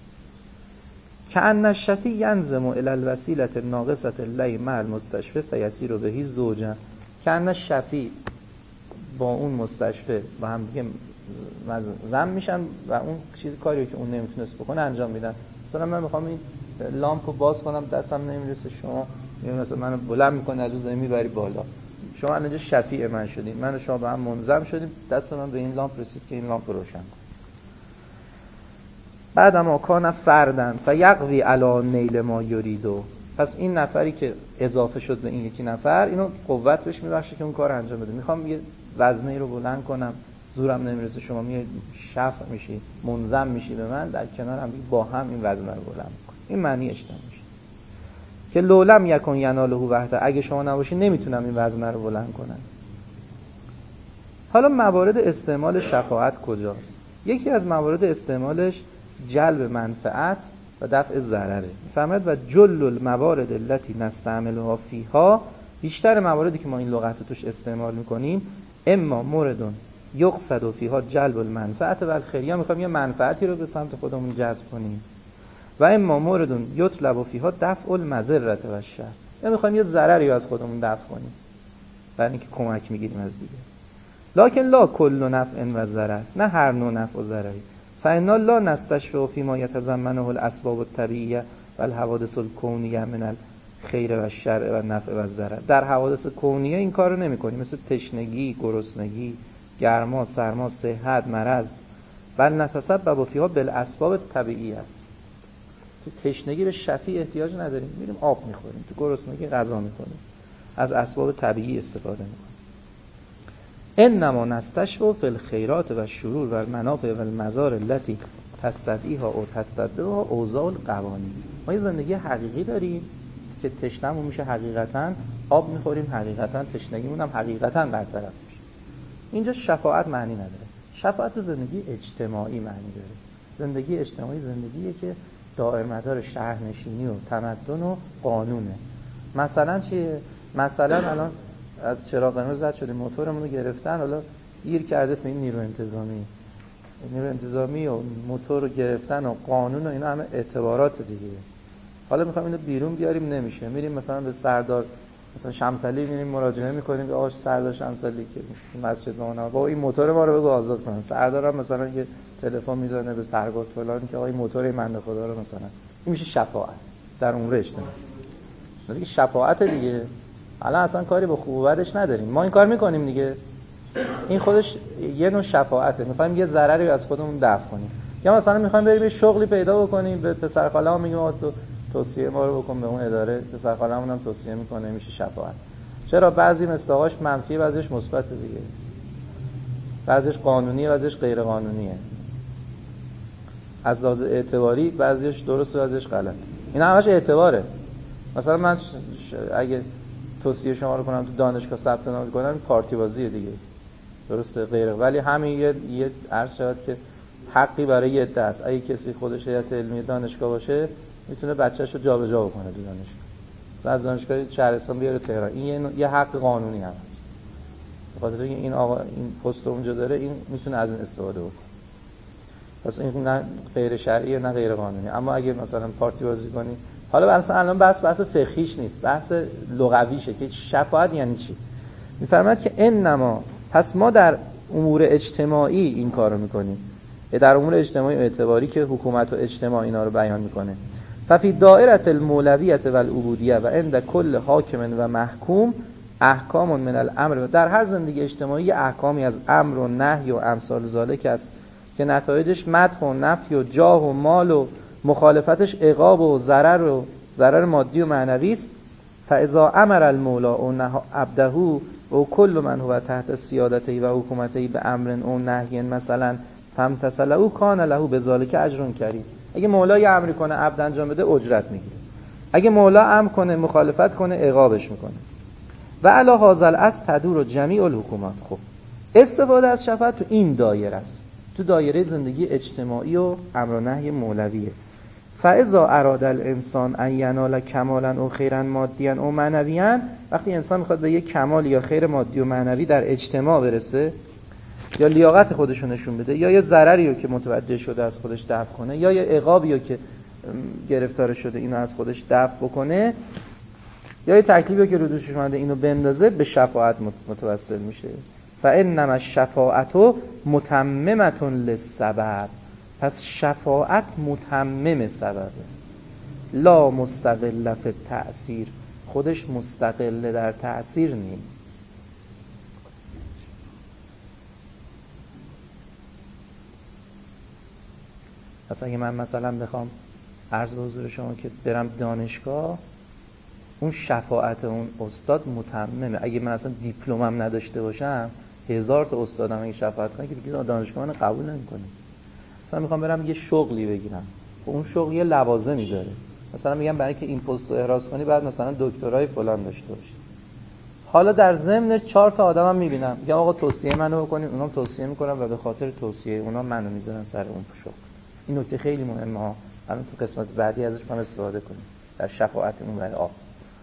کأن الشفی ینظم الی الوسیله الناقصه اللی مع المستشفی فیصیر بهی زوجا. کأن الشفی با اون مستشفی با هم دیگه زم میشن و اون چیزی کاریو که اون نمیتونست بکنه انجام میدن. مثلا من میخوام این لامپو باز کنم، دستم نمیرسه، شما میگم مثلا منو بلند میکنی از رو زمین میبری بالا، شما الان اینجا شفیع من شدین، من و شما با هم منظم شدیم، دست من به این لامپ رسید که این لامپ روشن کنه. بعد اما کان فردن فیقوی علی نیل ما یریدو، پس این نفری که اضافه شد به این یکی نفر اینو قوت بهش میبخشه که اون کار انجام بده. میخوام یه وزنه رو بلند کنم، زورم نمیرسه، شما میای شفع میشی، منظم میشی به من، در کنار هم با هم این وزنه رو بلند میکنیم. این معنی اجتماعی میشه که لولم یکن یناله وحده، اگه شما نباشی نمیتونم این وزنه رو بلند کنم. حالا موارد استعمال شفاعت کجاست؟ یکی از موارد استعمالش جلب منفعت و دفع ضرره. میفهمید و جل الموارد التي نستعملها فيها، بیشتر مواردی که ما این لغت رو توش استعمال میکنیم اما موردون یقصد فيها جلب المنفعت و الخیر، یا میخوایم یه منفعتی رو به سمت خودمون جذب کنیم، و اما موردون یطلب فيها دفع المضره و الشر، یا میخوایم یه ضرری رو از خودمون دفع کنیم برای اینکه کمک میگیریم از دیگه. لکن لا کل نفع و ضرر، نه هر نوع نفع و ضرری. فإنا لا نستشفع فيما يتضمنه الأسباب الطبيعية والحوادث الكونية من الخير و الشر و النفع و الضرر. در حوادث کونیه این کارو نمی‌کنیم، مثل تشنگی، گرسنگی، گرما، سرما، صحت، مرض. بل نتسبب فيها بالاسباب الطبيعية. تو تشنگی به شفیع احتیاج نداریم، میریم آب می‌خوریم. تو گرسنگی غذا می‌خوریم. از اسباب طبیعی استفاده می‌کنیم. انما نستشفع فی الخیرات و الشرور و المنافع و المضار التي تستدعیها او تستدعیها اوضاع القوانین. ما یه زندگی حقیقی داریم که تشنمون میشه حقیقتاً، آب میخوریم حقیقتاً، تشنگیمون هم حقیقتاً برطرف میشه. اینجا شفاعت معنی نداره. شفاعت تو زندگی اجتماعی معنی داره. زندگی اجتماعی زندگیه که دائرمدار شهرنشینی و تمدن و قانونه. مثلا چیه؟ مثلا الان از چراغ قرمز رد شدیم، موتورمون رو گرفتن، حالا گیر کرده تو این نیرو انتظامی نیرو انتظامی و موتور رو گرفتن و قانون و اینا همه اعتبارات دیگه. حالا میخوایم اینو بیرون بیاریم، نمیشه. میریم مثلا به سردار مثلا شمسعلی میریم مراجعه میکنیم، آقا سردار شمسعلی که مسجد ما بابا این موتور ما رو بگو آزاد کنن. سردارم مثلا یه تلفن میزنه به سرگرد فلان که آقا این موتور بنده خدا رو مثلا، این میشه شفاعت در امور اجتماعی. دیگه شفاعت دیگه. الان اصلا کاری به خوب و بدش نداریم، ما این کار میکنیم دیگه. این خودش یه نوع شفاعته. میخوایم یه ضرری از خودمون دفع کنیم، یا مثلا میخوایم بریم یه شغلی پیدا بکنیم، به پسر خاله‌مون میگیم آقا تو توصیه ما رو بکن به اون اداره، پسر خاله‌مون هم توصیه میکنه، میشه شفاعت. چرا؟ بعضی مصداقاش منفی، بعضیش مثبت دیگه. بعضیش قانونیه، بعضیش غیر قانونیه. از لحاظ اعتباری بعضیش درسته، بعضیش غلط. اینا همش اعتباره. مثلا من اگه توصیه شما رو کنم تو دانشگاه ثبت نام کنم، پارتی بازیه دیگه، درسته؟ غیره. ولی همین یه یه عرض شود که حقی برای یه عده است. اگه کسی خودش هیئت علمی دانشگاه باشه میتونه بچه‌شو جابجا بکنه تو دانشگاه، مثلا از دانشگاه شهرستان بیاره تهران. این یه, یه حق قانونی هم هست. به خاطر اینکه این آقا این پست اونجا داره، این میتونه از این استفاده بکنه. پس این نه غیر شرعیه نه غیر قانونی. اما اگه مثلا پارتی بازی کنی، حالا مثلا الان بحث بحث فقهیش نیست، بحث لغویشه که شفاعت یعنی چی. میفرماید که انما، پس ما در امور اجتماعی این کارو میکنیم، در امور اجتماعی اعتباری که حکومت و اجتماع اینا رو بیان میکنه. ففی دائره المولویت و العبودیه و عند کل حاکم و محکوم احکام من الامر، در هر زندگی اجتماعی احکامی از امر و نهی و امثال ذالک است که نتایجش مدح و نفی و جاه و مال و مخالفتش عقاب و ضرر و ضرر مادی و معنوی است. فاذا امر المولا او نهى عبده و کل من هو تحت سیادته و حکومته به امر او نهی مثلا فامتثل او کان له بذلک اجر کریم. اگه مولا یه امری کنه عبد انجام بده اجرت میگیره، اگه مولا امر کنه مخالفت کنه عقابش میکنه. و علی هذا الاصل تدور جمیع الحکومات. خب استفاده از شفاعت تو این دایره است، تو دایره زندگی اجتماعی و امر و نهی مولویه. فاذا اراد الانسان ان ینال کمالا او خیرا مادیا او معنویا، وقتی انسان میخواد به یک کمال یا خیر مادی و معنوی در اجتماع برسه، یا لیاقت خودش رو نشون بده، یا یه ضرری رو که متوجه شده از خودش دفع کنه، یا یه عقابی رو که گرفتار شده اینو از خودش دفع بکنه، یا یه تکلیفی رو که رو دوشش اومده اینو بندازه، به شفاعت متوسل میشه. فانما الشفاعت متممه للسبب. پس شفاعت متمم سببه، لا مستقل فی التأثیر. خودش مستقل در تأثیر نیست. پس اگه من مثلا بخوام عرض به حضور شما که برم دانشگاه، اون شفاعت اون استاد متممه. اگه من اصلا دیپلمم نداشته باشم، هزار تا استادم اگه شفاعت کنه که دیگه دانشگاه من قبول نمیکنه. مثلا میخوام برم یه شغلی بگیرم، اون شغل یه لوازمی داره. مثلا میگم برای اینکه این پست رو احراز کنی بعد مثلا دکترای فلان داشته باشی. حالا در ضمن چهار تا آدمم میبینم، میگم آقا توصیه منو بکنید، اونام توصیه میکنن و به خاطر توصیه اونا منو میذارن سر اون شغل. این نکته خیلی مهمه ها، الان تو قسمت بعدی ازش من استفاده کنیم در شفاعتمون برای آب.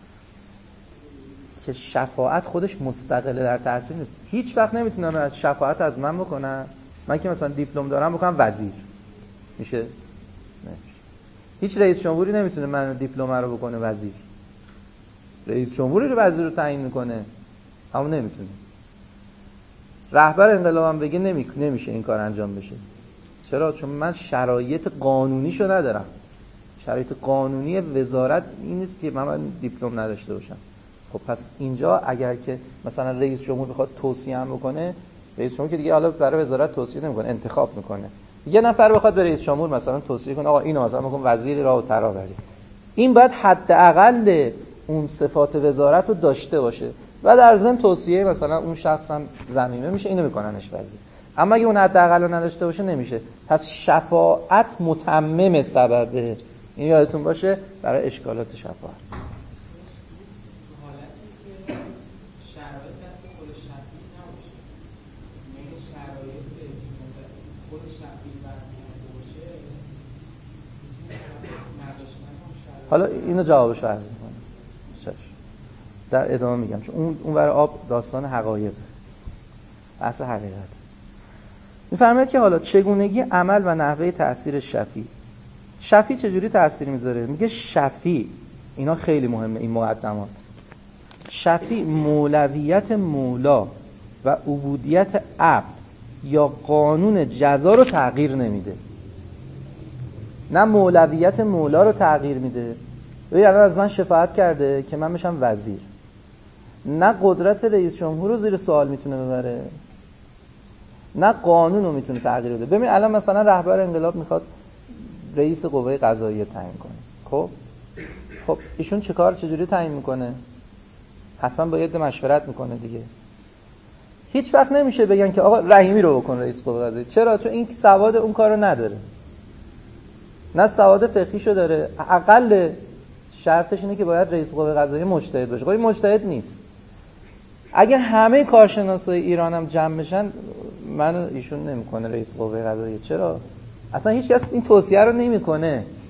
که شفاعت خودش مستقل در تأثیر نیست. هیچ وقت نمیتونم از شفاعت از من بکنم، من که مثلا دیپلم دارم بکنم وزیر میشه؟ نمیشه. هیچ رئیس جمهوری نمیتونه من دیپلم رو بکنه وزیر. رئیس جمهوری رو وزیر رو تعیین میکنه، اما نمیتونه. رهبر انقلابم بگه نمی... نمیشه این کار انجام بشه. چرا؟ چون من شرایط قانونیشو ندارم. شرایط قانونی وزارت این نیست که من دیپلم نداشته باشم. خب پس اینجا اگر که مثلا رئیس جمهور بخواد توصیه هم بکنه، رئیس جمهور که دیگه حالا برای وزارت توصیه نمیکنه، انتخاب میکنه. یه نفر بخواد به رئیس جمهور مثلا توصیه کنه آقا اینو مثلا بکن وزیر راه و ترا بری، این باید حداقل اون صفات وزارت رو داشته باشه و در ضمن توصیه مثلا اون شخص هم ضمیمه میشه، اینو میکننش وزیر. اما اگه اون حداقل رو نداشته باشه نمیشه. پس شفاعت متمم سببه. این یادتون باشه برای اشکالات شفاعت. حالا اینو جوابشو عرض میکنم در ادامه میگم، چون اون اون ور آب داستان حقایق، اصل حقیقت. میفرماید که حالا چگونگی عمل و نحوه تأثیر شفیع. شفیع چجوری تأثیر میذاره؟ میگه شفیع، اینا خیلی مهمه این مقدمات. شفیع مولویت مولا و عبودیت عبد یا قانون جزا رو تغییر نمیده. نه مولویت مولا رو تغییر میده، ببین الان از من شفاعت کرده که من بشم وزیر، نه قدرت رئیس جمهور رو زیر سوال میتونه ببره، نه قانون رو میتونه تغییر بده. ببین الان مثلا رهبر انقلاب میخواد رئیس قوه قضاییه تعیین کنه، خب خب ایشون چه کار چجوری تعیین میکنه؟ حتما باید مشورت میکنه دیگه. هیچ وقت نمیشه بگن که آقا رحیمی رو بکن رئیس قوه قضاییه. چرا؟ چون این سواد اون کارو نداره، نه سواد فقهیشو داره. اقل شرطش اینه که باید رئیس قوه قضاییه مجتهد باشه. خب این مجتهد نیست. اگه همه کارشناسای ایران هم جمع بشن، من ایشون نمیکنه رئیس قوه قضاییه. چرا؟ اصلا هیچ کس این توصیه رو نمیکنه.